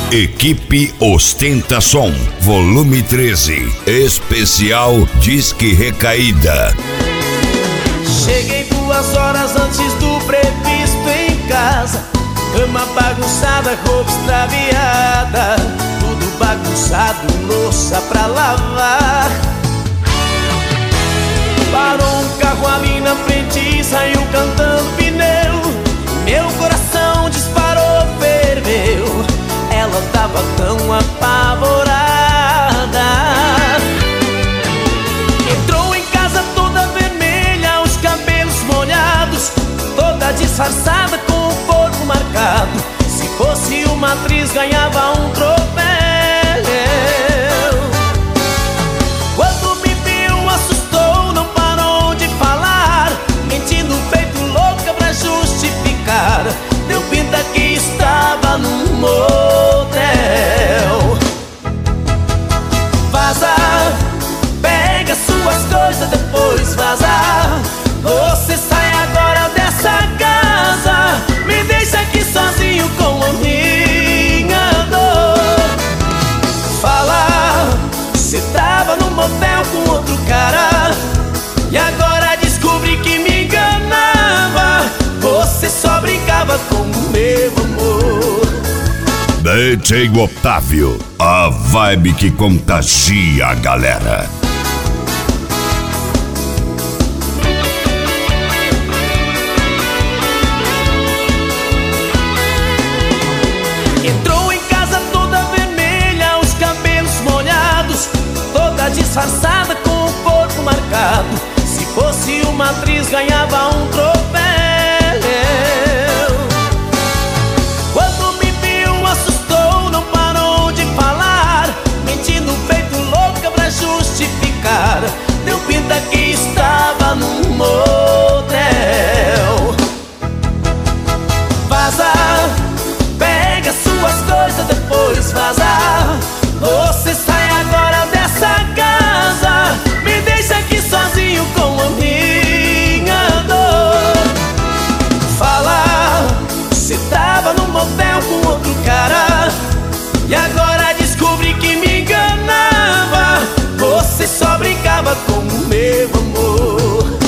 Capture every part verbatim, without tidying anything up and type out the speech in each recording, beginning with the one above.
Equipe Ostentação, volume treze, especial Disque Recaída. Cheguei duas horas antes do previsto em casa. Cama bagunçada, roupa extraviada, tudo bagunçado, louça pra lavar. Parou um carro ali na frente e saiu cantando pneu. Meu coração disparou, ferveu. Ela tava tão apavorada. Entrou em casa toda vermelha, os cabelos molhados, toda disfarçada com o corpo marcado. Se fosse uma atriz ganhava um troféu. Quando me viu assustou, não parou de falar, mentindo feito louca pra justificar. Deu pinta que estava num motel. Vaza, pega suas coisas, depois vaza. Você sai agora dessa casa, me deixa aqui sozinho com a minha dor. Fala, você tava num motel com outro cara e agora descobri que me enganava. Você só brincava com o meu amor. D J Otávio, a vibe que contagia a galera. Entrou em casa toda vermelha, os cabelos molhados, toda disfarçada com o corpo marcado. Se fosse uma atriz ganhava um troféu. Quando me viu assustou, não parou de falar, mentindo feito louca pra justificar. Deu pinta que estava num motel. Vaza, pega suas coisas, depois vaza. Você sai agora dessa casa, me deixa aqui sozinho com a minha dor. Fala, você tava num motel com outro cara e agora descobri que me enganava. Você só brincava com o meu amor.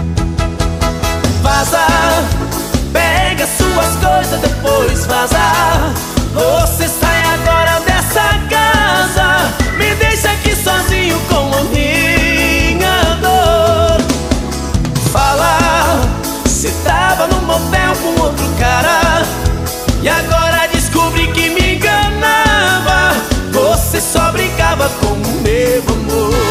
Vaza, pega suas coisas, depois vaza. Você sai agora dessa casa, me deixa aqui sozinho com a minha dor. Fala, você tava num motel com outro cara e agora descobri que me enganava. Você só brincava com o meu amor.